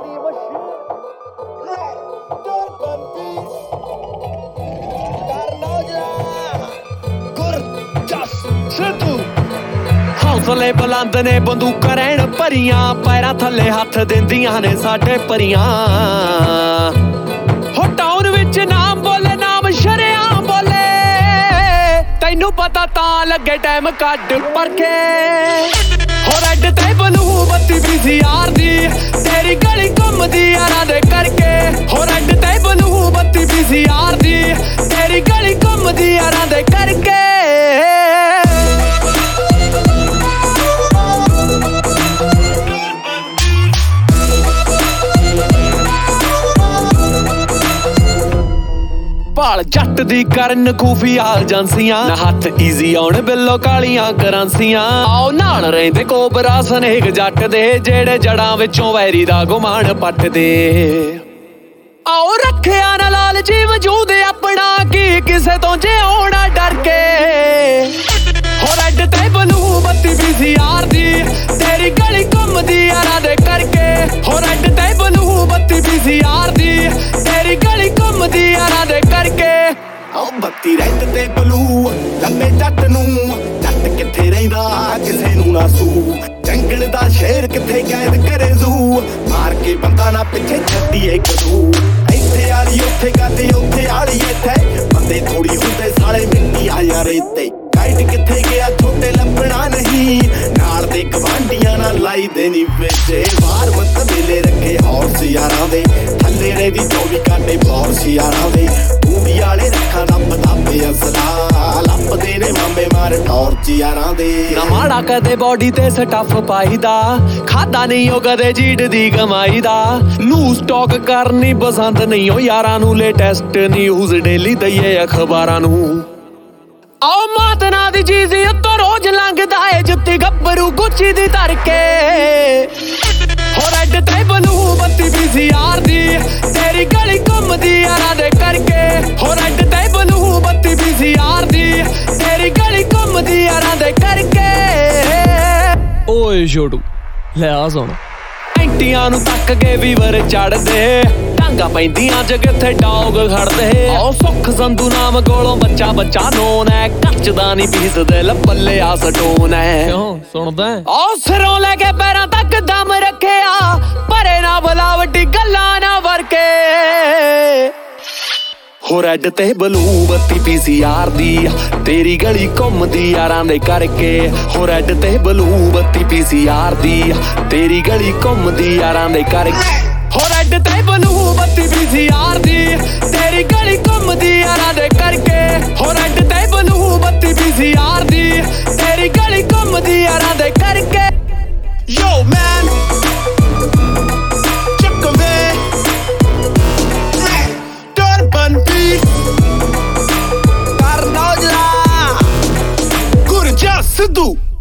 ਦੀ machine ਹੌਸਲੇ ਬੁਲੰਦ ਨੇ ਬੰਦੂਕਾਂ ਰਹਿਣ ਭਰੀਆਂ ਪੈਰਾਂ ਥੱਲੇ ਹੱਥ ਦਿੰਦੀਆਂ ਨੇ ਸਾਡੇ ਪਰੀਆਂ ਹੋ ਟਾਊਨ ਵਿੱਚ ਨਾਮ ਬੋਲੇ ਨਾਮ ਸ਼ਰੇਆਮ ਬੋਲੇ ਤੈਨੂੰ ਪਤਾ ਤਾਂ ਲੱਗੇ ਟਾਈਮ ਕੱਢ ਪਰਖੇ ਹੋ ਰੈਡ ਤੇ ਬਲੂ ਬੱਤੀ BCR ਦੀ ਤੇਰੀ ਗਲੀ ਘੁੰਮਦੀ ਯਾਰਾਂ ਦੇ ਕਰਕੇ ਹੋ ਰੈਡ ਤੇ ਬਲੂ ਬੱਤੀ BCR ਦੀ ਤੇਰੀ ਗਲੀ ਘੁੰਮਦੀ ਯਾਰਾਂ ਦੇ ਕਰਕੇ ਭਾਲ ਜੱਟ ਦੀ ਕਰਨ ਖੂਫੀਆ ਏਜੰਸੀਆਂ ਨਾ ਹੱਥ ਈਜ਼ੀ ਆਉਣ ਬਿੱਲੋ ਕਾਲੀਆਂ ਕਰੰਸੀਆਂ ਆਓ ਨਾਲ ਰਹਿੰਦੇ ਕੋਬਰਾ ਸਨੇਕ ਜੱਟ ਦੇ ਜਿਹੜੇ ਜੜਾਂ ਵਿੱਚੋਂ ਵੈਰੀ ਦਾ ਗੁਮਾਨ ਪੱਟਦੇ ਆਓ ਰੱਖਿਆ ਨਾ ਲਾਲਚੀ ਵਜੂਦ ਆਪਣਾ ਕੀ ਕਿਸੇ ਤੋਂ ਜਿਉਣਾ ਡਰ ਕੇ ਹੋ ਰੈਡ ਤੇ ਬਲੂ ਬੱਤੀ BCR ਦੀ ਤੇਰੀ ਗਲੀ ਘੁੰਮਦੀ ਯਾਰਾਂ ਦੇ ਕਰਕੇ ਹੋ ਰੈਡ ਤੇ ਬਲੂ ਬੱਤੀ BCR ਦੀ ਤੇਰੀ ਗਲੀ ਘੁੰਮਦੀ ਯਾਰਾਂ ਦੇ ਕਰਕੇ ਆਹ ਬੱਤੀ ਰੈਡ ਤੇ ਬਲੂ ਲੰਮੇ ਜੱਟ ਨੂੰ ਜੱਟ ਕਿੱਥੇ ਰਹਿੰਦਾ ਕਿਸੇ ਨੂੰ ਨਾ ਸੂ ਜੰਗਲ ਦਾ ਸ਼ੇਰ ਕਿੱਥੇ ਕੈਦ ਕਰੇ ਜ਼ੂ ਮਾਰ ਕੇ ਬੰਦਾ ਨਾ ਪਿੱਛੇ ਛੱਡੀਏ ਕਦੂ ਇੱਥੇ ਆਲੀ ਉੱਥੇ ਗਾਤੇ ਉੱਥੇ ਆਲੀ ਇੱਥੇ ਬੰਦੇ ਥੋੜੀ ਹੁੰਦੇ ਸਾਲੇ ਮਿੱਟੀ ਆ ਯਾਰ ਇੱਥੇ ਕਾਈਟ ਕਿੱਥੇ ਗਿਆ ਛੋਟੇ ਲੱਭਣਾ ਨਹੀਂ ਨਾਲ ਦੇ ਗਵਾਂਢੀਆਂ ਨਾਲ ਲਾਈ ਦੇਣੀ ਵੇਚੇ ਬਾਹਰ ਮਤ ਵੇਲੇ ਰੱਖੇ ਹੌਰਸ ਯਾਰਾਂ ਦੇ ਥੱਲੇ ਰੇ ਦੀ 24 ਘੰਟੇ ਫੋਰਸ ਯਾਰਾਂ ਦੇ ਬੂੜੀ ਵਾਲੇ ਰੱਖਾਂ ਦਾ ਪਤਾ ਪੇ ਅਸਲਾ ਲੱਭਦੇ ਨੇ ਮਾਮੇ ਮਾਰ ਟੌਰਚ ਯਾਰਾਂ ਦੇ ਨਾ ਮਾੜਾ ਕਦੇ ਬੋਡੀ ਤੇ ਸਟੱਫ ਪਾਈਦਾ ਖਾਦਾ ਨਹੀਂ ਉਹ ਕਦੇ ਜੀੜ ਦੀ ਕਮਾਈ ਦਾ ਲੂਜ਼ ਸਟਾਕ ਕਰਨੀ ਪਸੰਦ ਨਹੀਂ ਉਹ ਯਾਰਾਂ ਨੂੰ ਲੇਟੈਸਟ ਨਿਊਜ਼ ਡੇਲੀ ਦਈਏ ਅਖਬਾਰਾਂ ਨੂੰ ਆਓ ਮਾਤਨਾ ਦੀ ਚੀਜ਼ ਉੱਤੋਂ ਰੋਜ਼ ਲੰਘਦਾ ਏ ਜੁੱਤੀ ਗੱਭਰੂ ਗੁੱਚੀ ਦੀ ਧਰ ਕੇ ਹੋ ਰੈਡ ਤੇ ਬਲੂ ਬੱਤੀ BCR ਦੀ ਤੇਰੀ ਗਲੀ ਘੁੰਮਦੀ ਯਾਰਾਂ ਦੇ ਕਰਕੇ ਹੋ ਰੈਡ ਤੇ ਬਲੂ ਬੱਤੀ BCR ਦੀ ਤੇਰੀ ਗਲੀ ਘੁੰਮਦੀ ਯਾਰਾਂ ਦੇ ਕਰਕੇ ਓਏ ਛੋਟੂ ਲੈ ਆ ਸੁਣ ਐਂਟੀਆਂ ਨੂੰ ਤੱਕ ਕੇ ਵੀਵਰ ਚੜਦੇ ਟਾਂਗਾ ਪੈਂਦੀਆਂ ਜ ਕਿੱਥੇ ਡੌਗ ਖੜਦੇ ਆਓ ਸੁੱਖ ਸੰਧੂ ਨਾਮ ਕੋਲੋਂ ਬੱਚਾ ਨੋਨ ਹੈ ਕੱਚਦਾ ਨਹੀਂ ਪੀਸਦੇ ਲੱਪੱਲੇ ਆ ਸਟੋਨ ਹੈ ਕਿਉਂ ਸੁਣਦਾ ਆਓ ਸਿਰੋਂ ਲੈ ਕੇ ਪੈਰਾਂ ਤੱਕ ਦਮ ਰੱਖਿਆ ਪਰੇ ਨਾ ਬੁਲਾਵਟੀ ਗੱਲਾਂ ਨਾ ਵਰਕੇ ਹੋ ਰੈਡ ਤੇ ਬਲੂ ਬੱਤੀ BCR ਦੀ ਤੇਰੀ ਗਲੀ ਘੁੰਮਦੀ ਯਾਰਾਂ ਦੇ ਕਰਕੇ ਹੋ ਰੈਡ ਤੇ ਬਲੂ ਬੱਤੀ BCR ਦੀ ਤੇਰੀ ਗਲੀ ਘੁੰਮਦੀ ਯਾਰਾਂ ਦੇ ਕਰਕੇ ਹੋ ਰੈਡ ਤੇ ਬਲੂ ਬੱਤੀ BCR ਦੀ ਤੇਰੀ ਗਲੀ ਘੁੰਮਦੀ ਯਾਰਾਂ ਦੇ ਕਰਕੇ ਹੋ ਰੈਡ ਤੇ ਬਲੂ ਬੱਤੀ BCR ਦੀ ਤੇਰੀ ਗਲੀ ਘੁੰਮਦੀ ਯਾਰਾਂ ਦੇ ਕਰਕੇ ਯੋ ਮੈਨ Sido